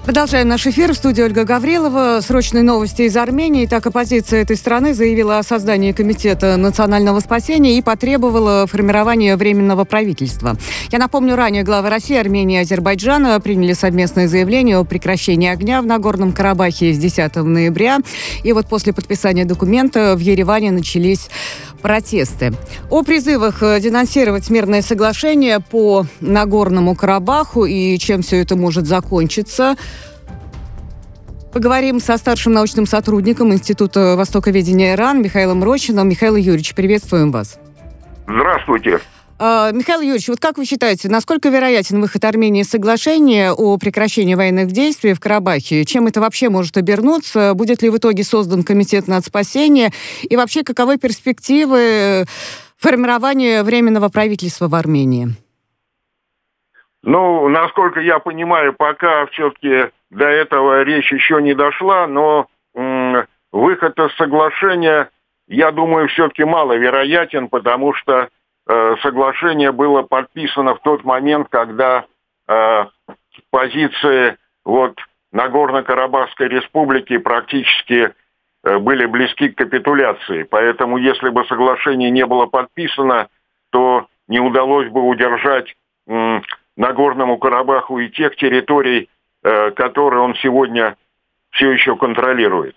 Продолжаем наш эфир. В студии Ольга Гаврилова. Срочные новости из Армении. Так, оппозиция этой страны заявила о создании Комитета национального спасения и потребовала формирования временного правительства. Я напомню, ранее главы России, Армении и Азербайджана приняли совместное заявление о прекращении огня в Нагорном Карабахе с 10 ноября. И вот после подписания документа в Ереване начались протесты. О призывах денонсировать мирное соглашение по Нагорному Карабаху и чем все это может закончиться, поговорим со старшим научным сотрудником Института востоковедения РАН Михаилом Рощиным. Михаил Юрьевич, приветствуем вас. Здравствуйте. Михаил Юрьевич, вот как вы считаете, насколько вероятен выход Армении из соглашения о прекращении военных действий в Карабахе? Чем это вообще может обернуться? Будет ли в итоге создан комитет нацспасения? И вообще, каковы перспективы формирования временного правительства в Армении? Ну, насколько я понимаю, пока все-таки до этого речь еще не дошла, но выход из соглашения, я думаю, все-таки маловероятен, потому что соглашение было подписано в тот момент, когда позиции Нагорно-Карабахской республики практически были близки к капитуляции. Поэтому, если бы соглашение не было подписано, то не удалось бы удержать Нагорному Карабаху и тех территорий, которые он сегодня все еще контролирует.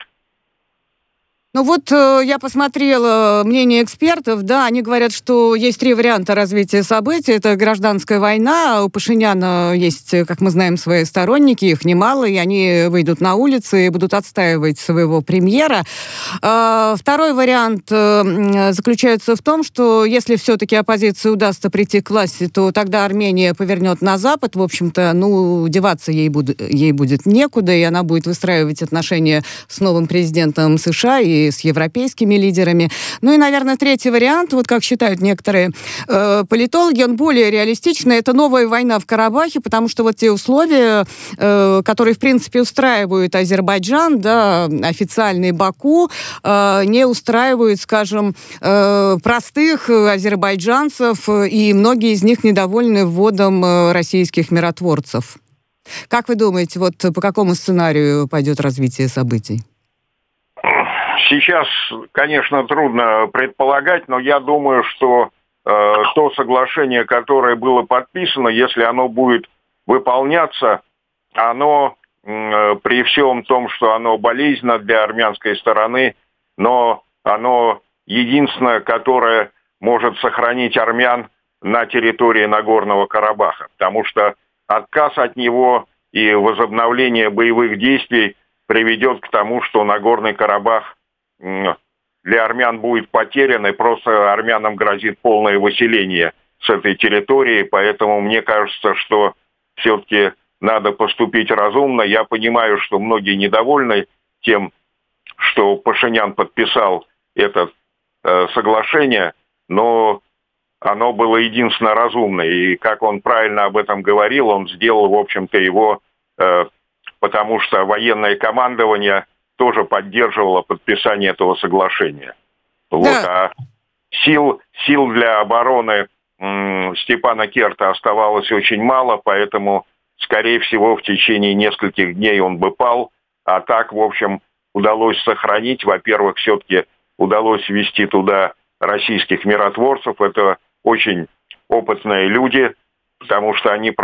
Ну вот я посмотрела мнение экспертов, да, они говорят, что есть три варианта развития событий. Это гражданская война, у Пашиняна есть, как мы знаем, свои сторонники, их немало, и они выйдут на улицы и будут отстаивать своего премьера. Второй вариант заключается в том, что если все-таки оппозиции удастся прийти к власти, то тогда Армения повернет на Запад, в общем-то, деваться ей будет некуда, и она будет выстраивать отношения с новым президентом США и с европейскими лидерами. Ну и, наверное, третий вариант, вот как считают некоторые политологи, он более реалистичный. Это новая война в Карабахе, потому что вот те условия, которые, в принципе, устраивают Азербайджан, да, официальный Баку, не устраивают, скажем, простых азербайджанцев, и многие из них недовольны вводом российских миротворцев. Как вы думаете, вот по какому сценарию пойдет развитие событий? Сейчас, конечно, трудно предполагать, но я думаю, что то соглашение, которое было подписано, если оно будет выполняться, оно при всем том, что оно болезненно для армянской стороны, но оно единственное, которое может сохранить армян на территории Нагорного Карабаха, потому что отказ от него и возобновление боевых действий приведет к тому, что Нагорный Карабах для армян будет потерян, и просто армянам грозит полное выселение с этой территории, поэтому мне кажется, что все-таки надо поступить разумно. Я понимаю, что многие недовольны тем, что Пашинян подписал это соглашение, но оно было единственно разумное, и как он правильно об этом говорил, он сделал, в общем-то, его, потому что военное командование тоже поддерживала подписание этого соглашения. Да. А сил для обороны Степана Керта оставалось очень мало, поэтому, скорее всего, в течение нескольких дней он бы пал. А так, в общем, удалось сохранить. Во-первых, все-таки удалось ввести туда российских миротворцев. Это очень опытные люди, потому что они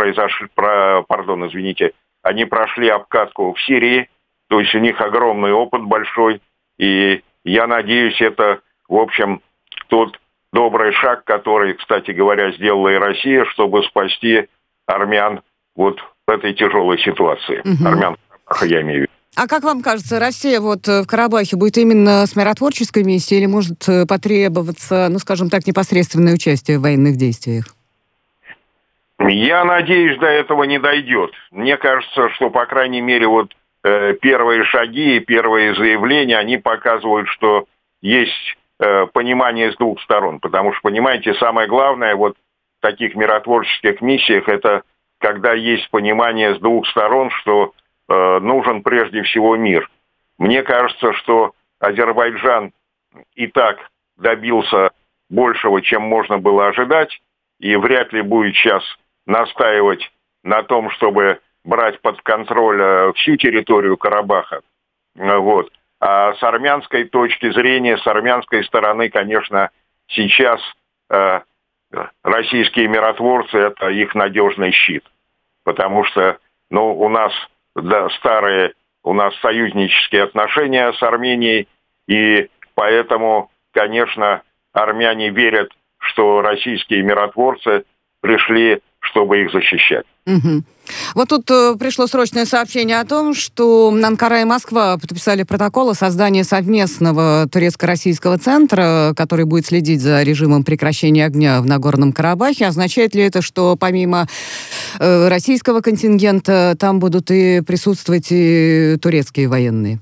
они прошли обкатку в Сирии. То есть у них огромный опыт большой, и я надеюсь, это, в общем, тот добрый шаг, который, кстати говоря, сделала и Россия, чтобы спасти армян вот в этой тяжелой ситуации. Армян, я имею в виду. А как вам кажется, Россия вот в Карабахе будет именно с миротворческой миссией или может потребоваться, скажем так, непосредственное участие в военных действиях? Я надеюсь, до этого не дойдет. Мне кажется, что, по крайней мере, первые шаги и первые заявления, они показывают, что есть понимание с двух сторон. Потому что, понимаете, самое главное в таких миротворческих миссиях, это когда есть понимание с двух сторон, что нужен прежде всего мир. Мне кажется, что Азербайджан и так добился большего, чем можно было ожидать, и вряд ли будет сейчас настаивать на том, чтобы брать под контроль всю территорию Карабаха. Вот. А с армянской точки зрения, с армянской стороны, конечно, сейчас российские миротворцы – это их надежный щит. Потому что у нас старые, у нас союзнические отношения с Арменией, и поэтому, конечно, армяне верят, что российские миротворцы пришли, чтобы их защищать. Угу. Вот тут пришло срочное сообщение о том, что Анкара и Москва подписали протокол о создании совместного турецко-российского центра, который будет следить за режимом прекращения огня в Нагорном Карабахе. Означает ли это, что помимо российского контингента там будут и присутствовать и турецкие военные?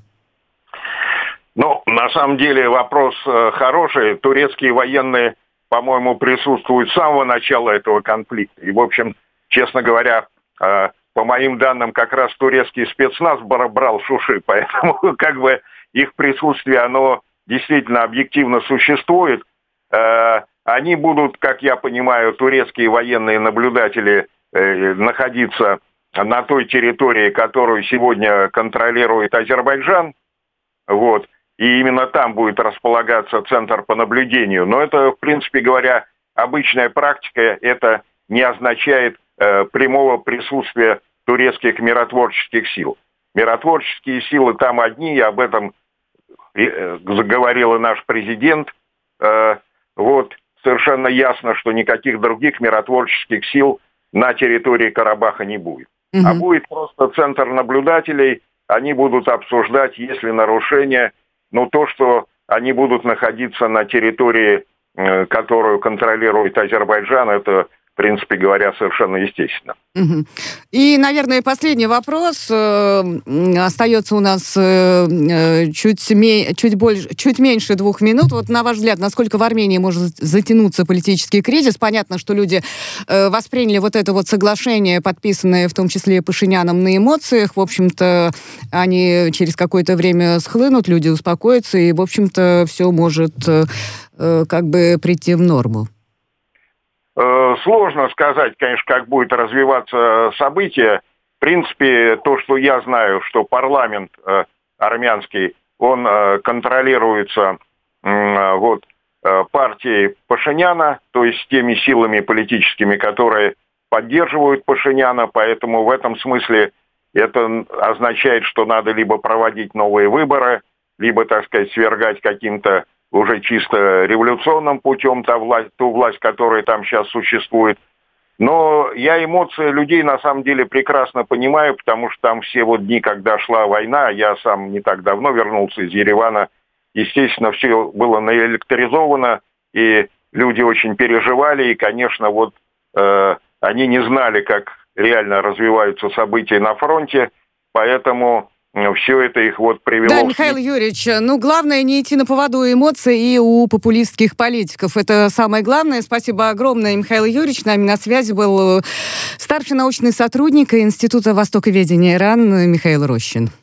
На самом деле вопрос хороший. Турецкие военные, по-моему, присутствуют с самого начала этого конфликта. И, в общем, честно говоря, по моим данным, как раз турецкий спецназ брал Шуши, поэтому их присутствие, оно действительно объективно существует. Они будут, как я понимаю, турецкие военные наблюдатели находиться на той территории, которую сегодня контролирует Азербайджан. Вот. И именно там будет располагаться центр по наблюдению. Но это, в принципе говоря, обычная практика. Это не означает прямого присутствия турецких миротворческих сил. Миротворческие силы там одни, и об этом говорил и наш президент. Вот совершенно ясно, что никаких других миротворческих сил на территории Карабаха не будет. Mm-hmm. А будет просто центр наблюдателей, они будут обсуждать, есть ли нарушения, то, что они будут находиться на территории, которую контролирует Азербайджан, это, в принципе говоря, совершенно естественно. Угу. И, наверное, последний вопрос. Остается у нас чуть меньше 2 минут. Вот на ваш взгляд, насколько в Армении может затянуться политический кризис? Понятно, что люди восприняли вот это вот соглашение, подписанное в том числе Пашиняном, на эмоциях. В общем-то, они через какое-то время схлынут, люди успокоятся, и, в общем-то, все может прийти в норму. Сложно сказать, конечно, как будет развиваться событие. В принципе, то, что я знаю, что парламент армянский, он контролируется партией Пашиняна, то есть теми силами политическими, которые поддерживают Пашиняна, поэтому в этом смысле это означает, что надо либо проводить новые выборы, либо, так сказать, свергать каким-то уже чисто революционным путем ту власть, которая там сейчас существует. Но я эмоции людей на самом деле прекрасно понимаю, потому что там все дни, когда шла война, я сам не так давно вернулся из Еревана, естественно, все было наэлектризовано, и люди очень переживали, и, конечно, они не знали, как реально развиваются события на фронте, поэтому все это их привело... Да, Михаил Юрьевич, главное не идти на поводу эмоций и у популистских политиков. Это самое главное. Спасибо огромное, Михаил Юрьевич. С нами на связи был старший научный сотрудник Института востоковедения РАН Михаил Рощин.